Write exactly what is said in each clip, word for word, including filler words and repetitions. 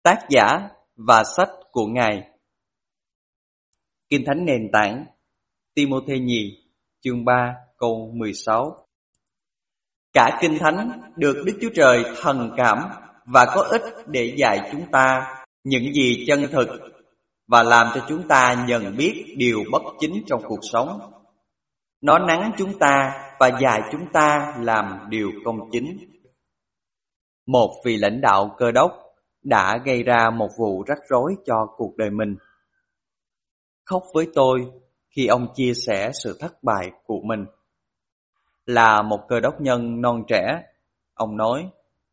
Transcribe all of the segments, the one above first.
Tác giả và sách của Ngài. Kinh Thánh nền tảng, Ti-mô-thê nhì, chương ba, câu mười sáu. Cả Kinh Thánh được Đức Chúa Trời thần cảm và có ích để dạy chúng ta những gì chân thực và làm cho chúng ta nhận biết điều bất chính trong cuộc sống. Nó nắn chúng ta và dạy chúng ta làm điều công chính. Một vị lãnh đạo Cơ Đốc đã gây ra một vụ rắc rối cho cuộc đời mình. Khóc với tôi khi ông chia sẻ sự thất bại của mình. Là một Cơ Đốc nhân non trẻ, ông nói: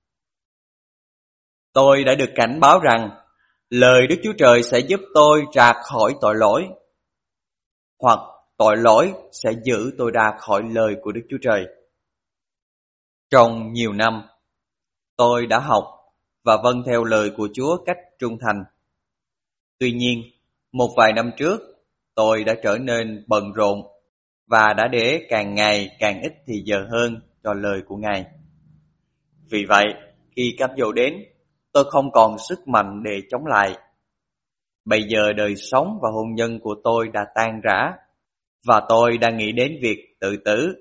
Tôi đã được cảnh báo rằng lời Đức Chúa Trời sẽ giúp tôi ra khỏi tội lỗi, hoặc tội lỗi sẽ giữ tôi ra khỏi lời của Đức Chúa Trời. Trong nhiều năm, tôi đã học và vâng theo lời của Chúa cách trung thành. Tuy nhiên, một vài năm trước, tôi đã trở nên bận rộn và đã để càng ngày càng ít thì giờ hơn cho lời của Ngài. Vì vậy, khi cám dỗ đến, tôi không còn sức mạnh để chống lại. Bây giờ đời sống và hôn nhân của tôi đã tan rã, và tôi đang nghĩ đến việc tự tử.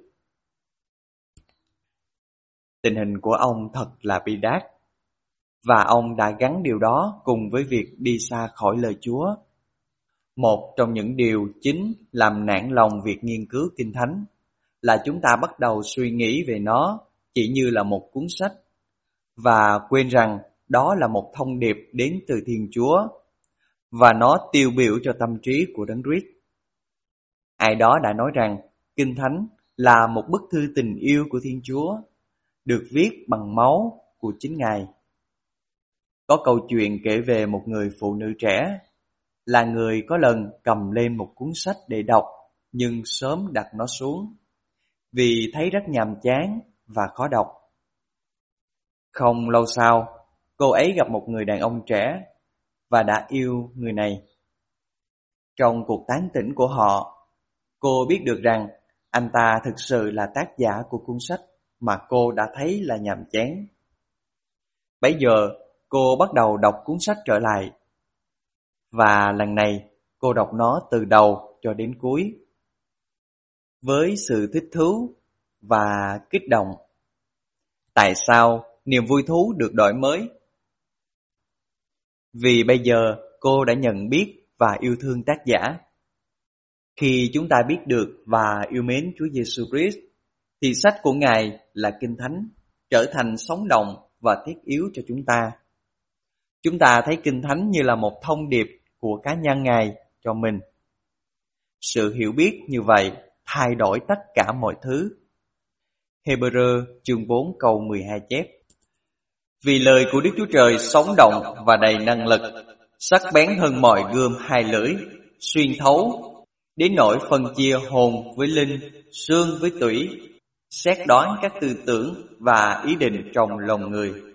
Tình hình của ông thật là bi đát, và ông đã gắn điều đó cùng với việc đi xa khỏi lời Chúa. Một trong những điều chính làm nản lòng việc nghiên cứu Kinh Thánh là chúng ta bắt đầu suy nghĩ về nó chỉ như là một cuốn sách, và quên rằng đó là một thông điệp đến từ Thiên Chúa, và nó tiêu biểu cho tâm trí của Đấng Christ. Ai đó đã nói rằng Kinh Thánh là một bức thư tình yêu của Thiên Chúa, được viết bằng máu của chính Ngài. Có câu chuyện kể về một người phụ nữ trẻ, là người có lần cầm lên một cuốn sách để đọc, nhưng sớm đặt nó xuống, vì thấy rất nhàm chán và khó đọc. Không lâu sau, cô ấy gặp một người đàn ông trẻ, và đã yêu người này. Trong cuộc tán tỉnh của họ, cô biết được rằng anh ta thực sự là tác giả của cuốn sách mà cô đã thấy là nhàm chán. Bấy giờ, cô bắt đầu đọc cuốn sách trở lại, và lần này cô đọc nó từ đầu cho đến cuối, với sự thích thú và kích động. Tại sao niềm vui thú được đổi mới? Vì bây giờ cô đã nhận biết và yêu thương tác giả. Khi chúng ta biết được và yêu mến Chúa Giêsu Christ, thì sách của Ngài là Kinh Thánh trở thành sống động và thiết yếu cho chúng ta. Chúng ta thấy Kinh Thánh như là một thông điệp của cá nhân Ngài cho mình. Sự hiểu biết như vậy thay đổi tất cả mọi thứ. Hebrew chương bốn câu mười hai chép: Vì lời của Đức Chúa Trời sống động và đầy năng lực, sắc bén hơn mọi gươm hai lưỡi, xuyên thấu đến nỗi phân chia hồn với linh, xương với tủy, xét đoán các tư tưởng và ý định trong lòng người.